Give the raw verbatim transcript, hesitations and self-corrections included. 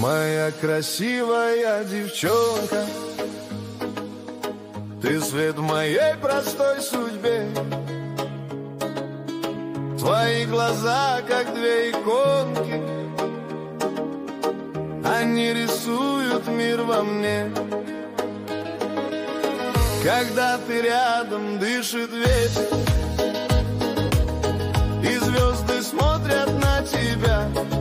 Моя красивая девчонка, ты свет в моей простой судьбе. Твои глаза, как две иконки, они рисуют мир во мне. Когда ты рядом, дышит ветер, и звезды смотрят на тебя.